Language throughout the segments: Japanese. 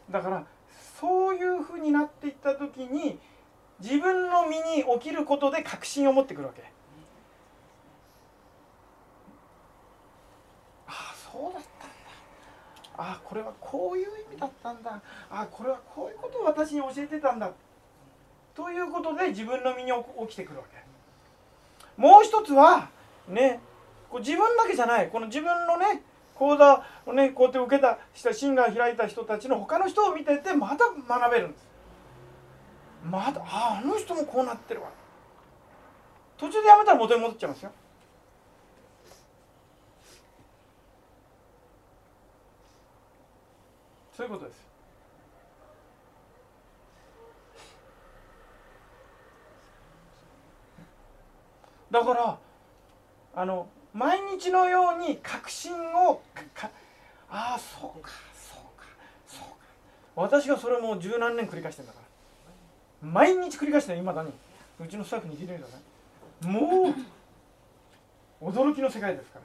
だからそういうふうになっていった時に自分の身に起きることで確信を持ってくるわけ。ああそうだったんだ、ああこれはこういう意味だったんだ、ああこれはこういうことを私に教えてたんだということで自分の身に起きてくるわけ。もう一つはね、自分だけじゃない、この自分のね講座をねこうやって受けた人、心が開いた人たちの他の人を見ててまた学べるんです。またあの人もこうなってるわ。途中でやめたら元に戻っちゃいますよ。そういうことです。だから毎日のように確信をああそうかそうかそうか、私がそれもう十何年繰り返してるんだから、毎日繰り返してる。今だにうちのスタッフに聞いてみてください。もう驚きの世界ですから、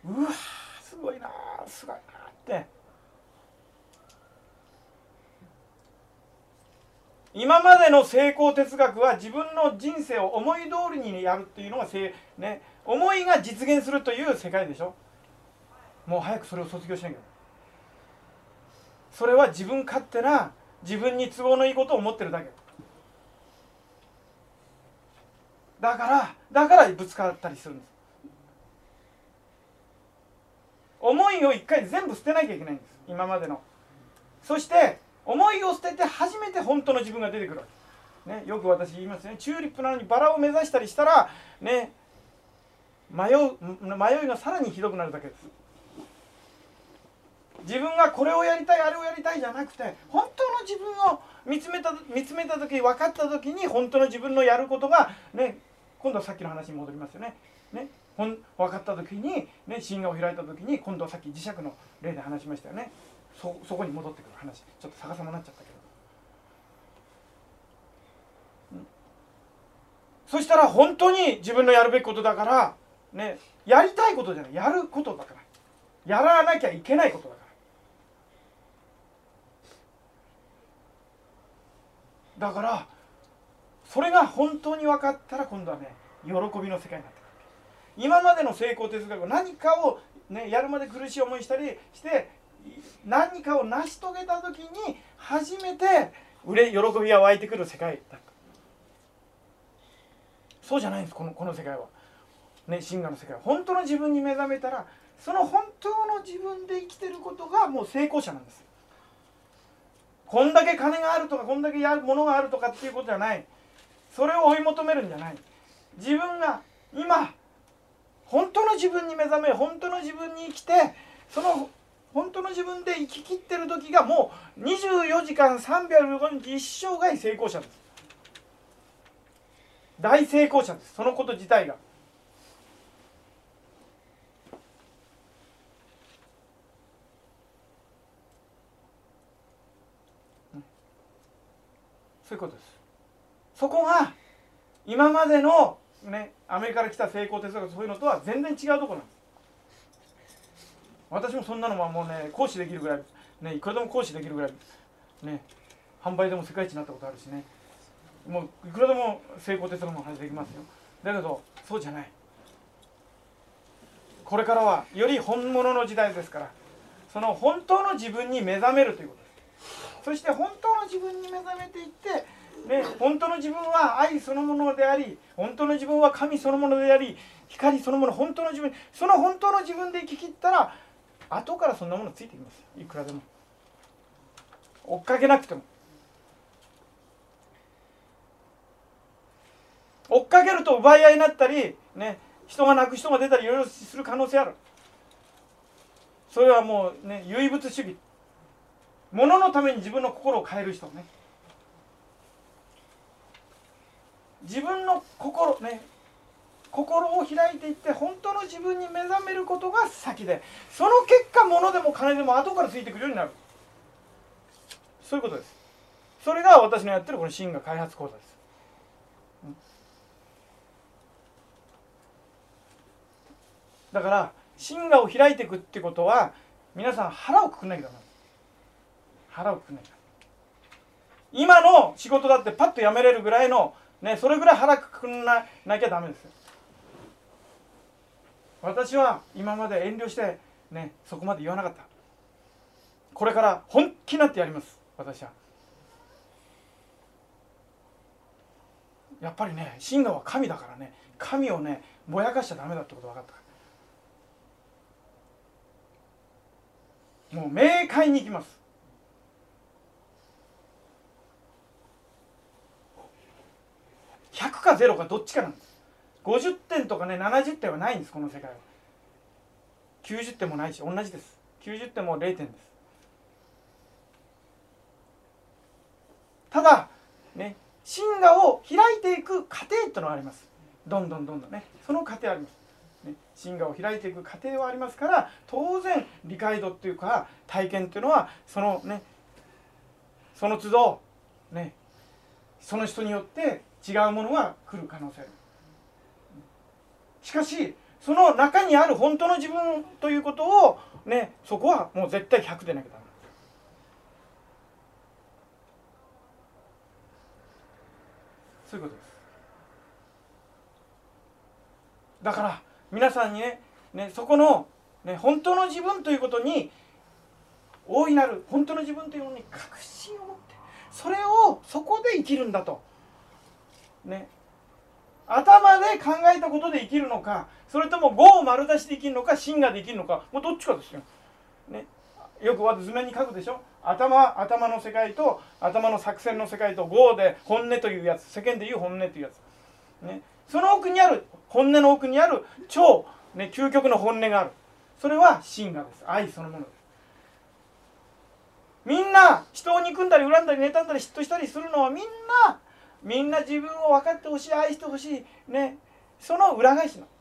うわすごいなすごいなって。今までの成功哲学は自分の人生を思い通りにやるっていうのがね、思いが実現するという世界でしょ。もう早くそれを卒業しなきゃ。それは自分勝手な自分に都合のいいことを思ってるだけだからぶつかったりするんです。思いを一回全部捨てなきゃいけないんです、今までの。そして思いを捨てて初めて本当の自分が出てくるわけ、ね、よく私言いますね。チューリップなのにバラを目指したりしたらね、迷いがさらにひどくなるだけです。自分がこれをやりたいあれをやりたいじゃなくて、本当の自分を見つめた時、分かった時に本当の自分のやることがね、今度はさっきの話に戻りますよね。分かった時にね、心がを開いた時に今度はさっき磁石の例で話しましたよね。そこに戻ってくる話、ちょっと逆さまになっちゃったけど、そしたら本当に自分のやるべきことだからね、やりたいことじゃない、やることだから、やらなきゃいけないことだから、だからそれが本当に分かったら今度はね、喜びの世界になってくる。今までの成功哲学は何かを、ね、やるまで苦しい思いしたりして何かを成し遂げた時に初めて喜びが湧いてくる世界だ。そうじゃないんです、この世界はね。真我の世界は本当の自分に目覚めたら、その本当の自分で生きてることがもう成功者なんです。こんだけ金があるとかこんだけやるものがあるとかっていうことじゃない。それを追い求めるんじゃない。自分が今本当の自分に目覚め、本当の自分に生きて、その本当の自分で生き切ってる時がもう24時間365日一生涯成功者です。大成功者です、そのこと自体が。そういうことです。そこが今までのね、アメリカから来た成功哲学、そういうのとは全然違うところなんです。私もそんなのはもうね、講師できるぐらい、ね、いくらでも講師できるぐらい、ね、販売でも世界一になったことあるしね、もういくらでも成功哲学の話できますよ。だけどそうじゃない。これからはより本物の時代ですから、その本当の自分に目覚めるということです。そして本当の自分に目覚めていって、ね、本当の自分は愛そのものであり、本当の自分は神そのものであり、光そのもの、本当の自分、その本当の自分で生き切ったら、後からそんなものついてきます。いくらでも追っかけなくても。追っかけると奪い合いになったり、ね、人が泣く人が出たりいろいろする可能性ある。それはもうね、唯物主義、物のために自分の心を変える人ね、自分の心ね、心を開いていって本当の自分に目覚めることが先で、その結果物でも金でも後からついてくるようになる。そういうことです。それが私のやってるこの真我開発講座です。だから真我を開いていくってことは、皆さん腹をくくんなきゃダメ。 腹をくくんないかん。今の仕事だってパッと辞めれるぐらいの、ね、それぐらい腹くくんなきゃダメですよ。私は今まで遠慮して、ね、そこまで言わなかった。これから本気になってやります。私はやっぱりね、神我は神だからね、神をねぼやかしちゃダメだってこと分かったから、もう明快にいきます。100か0かどっちかなんです。50点とかね70点はないんです、この世界は。90点もないし同じです。90点も0点です。ただね、神我を開いていく過程ってのがあります。どんどんね、その過程あります、ね、神我を開いていく過程はありますから、当然理解度っていうか体験っていうのはその都度ね、その人によって違うものが来る可能性ある。しかしその中にある本当の自分ということをね、そこはもう絶対100でなきゃダメ。そういうことです。だから皆さんにね、そこの、ね、本当の自分ということに大いなる本当の自分というものに確信を持って、そこで生きるんだと、ね、頭で考えたことで生きるのか、それとも業を丸出しで生きるのか、真がで生きるのか、もうどっちかですよ、ね、よく図面に書くでしょ。頭の世界と頭の作戦の世界と業で本音というやつ、世間でいう本音というやつ、ね、その奥にある本音の奥にある超、ね、究極の本音がある。それは真がです。愛そのものです。みんな人を憎んだり恨んだり妬んだり嫉妬したりするのはみんな自分を分かってほしい、愛してほしい、ね、その裏返しの。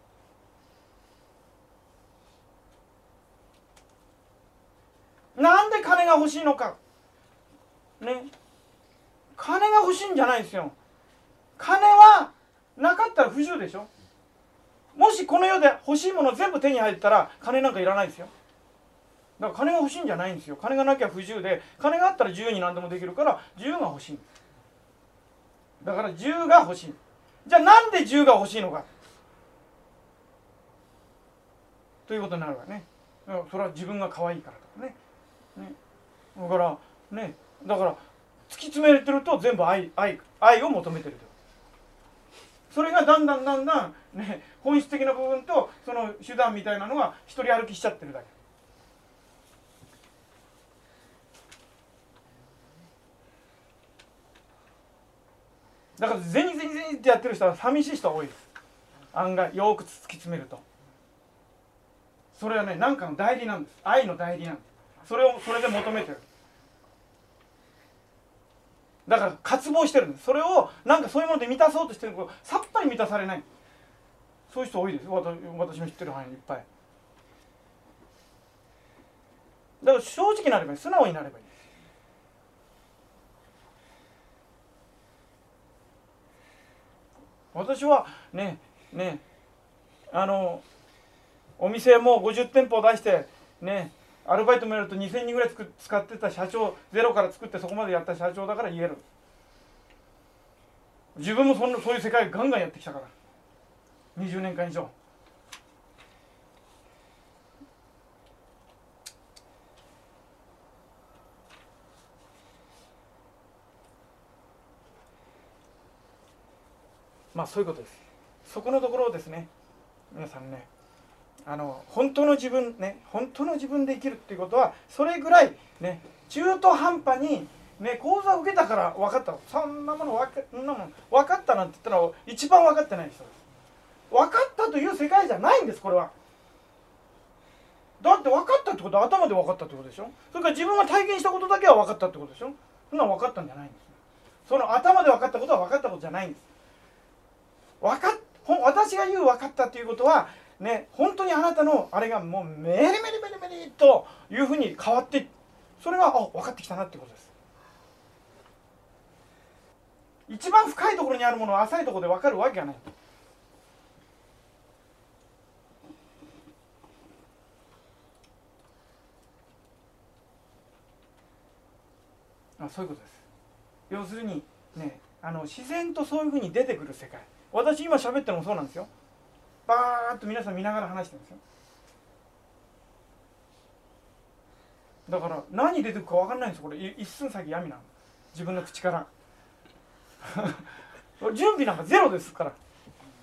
なんで金が欲しいのか、ね、金が欲しいんじゃないですよ。金はなかったら不自由でしょ。もしこの世で欲しいもの全部手に入ったら金なんかいらないですよ。だから金が欲しいんじゃないんですよ。金がなきゃ不自由で、金があったら自由に何でもできるから自由が欲しいんです。だから自由が欲しい。じゃあなんで自由が欲しいのかということになるわね。それは自分が可愛いからとかね。だから突き詰めてると全部愛を求めてると。それがだんだんね、本質的な部分とその手段みたいなのが一人歩きしちゃってるだけ。だから銭ってやってる人は寂しい人は多いです。案外よく突き詰めると、それはね、何かの代理なんです。愛の代理なんです。それで求めてる。だから渇望してるんです。それをなんかそういうもので満たそうとしてるけど、さっぱり満たされない。そういう人多いです。私の知ってる範囲にいっぱい。だから正直になればいい、素直になればいい。私はねお店も50店舗出してね、アルバイトもやると2000人ぐらい使ってた社長、ゼロから作ってそこまでやった社長だから言える。自分もそういう世界ガンガンやってきたから20年間以上。まあそういうことです。そこのところをですね、皆さんね、本当の自分ね、本当の自分で生きるっていうことはそれぐらいね、中途半端にね、講座を受けたから分かった、そんなもの分かったなんて言ったら一番分かってない人です。分かったという世界じゃないんです、これは。だって分かったってことは頭で分かったってことでしょ。それから自分が体験したことだけは分かったってことでしょ。そんなの分かったんじゃないんです。その頭で分かったことは分かったことじゃないんです。私が言う分かったということはね、本当にあなたのあれがもうメリメリメリメリというふうに変わって、それが分かってきたなってことです。一番深いところにあるものを浅いところで分かるわけがない。 そういうことです。要するにね、自然とそういうふうに出てくる世界。私今喋ってるのもそうなんですよ。バーッと皆さん見ながら話してるんですよ。だから何出てくるか分かんないんです。これ一寸先闇なの、自分の口から準備なんかゼロですから。